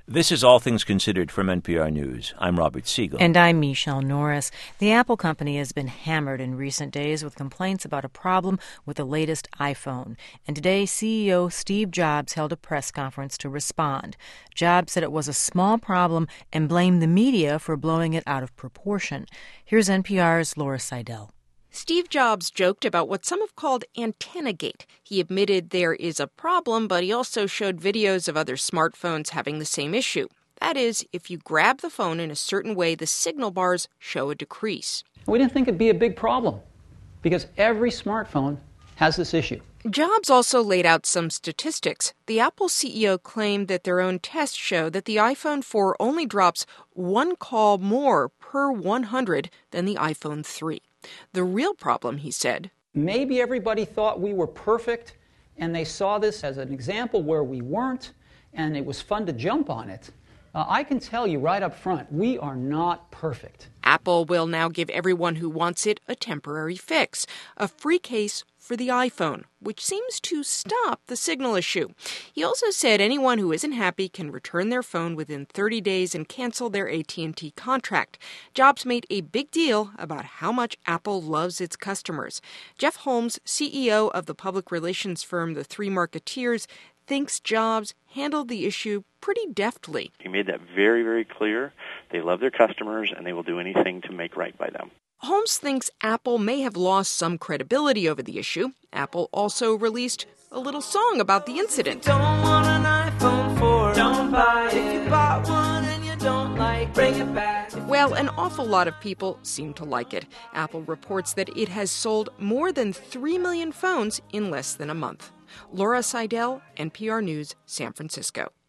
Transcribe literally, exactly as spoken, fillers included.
This is All Things Considered from N P R News. I'm Robert Siegel. And I'm Michelle Norris. The Apple company has been hammered in recent days with complaints about a problem with the latest iPhone. And today, C E O Steve Jobs held a press conference to respond. Jobs said it was a small problem and blamed the media for blowing it out of proportion. Here's N P R's Laura Seidel. Steve Jobs joked about what some have called Antennagate. He admitted there is a problem, but he also showed videos of other smartphones having the same issue. That is, if you grab the phone in a certain way, the signal bars show a decrease. We didn't think it'd be a big problem because every smartphone has this issue. Jobs also laid out some statistics. The Apple C E O claimed that their own tests show that the iPhone four only drops one call more per one hundred than the iPhone three. The real problem, he said, maybe everybody thought we were perfect, and they saw this as an example where we weren't, and it was fun to jump on it. Uh, I can tell you right up front, we are not perfect. Apple will now give everyone who wants it a temporary fix, a free case for the iPhone, which seems to stop the signal issue. He also said anyone who isn't happy can return their phone within thirty days and cancel their A T and T contract. Jobs made a big deal about how much Apple loves its customers. Jeff Holmes, C E O of the public relations firm The Three Marketeers, thinks Jobs handled the issue pretty deftly. He made that very, very clear. They love their customers, and they will do anything to make right by them. Holmes thinks Apple may have lost some credibility over the issue. Apple also released a little song about the incident. Don't want an iPhone four, don't buy it. If you bought one and you don't like, bring it back. Well, an awful lot of people seem to like it. Apple reports that it has sold more than three million phones in less than a month. Laura Seidel, N P R News, San Francisco.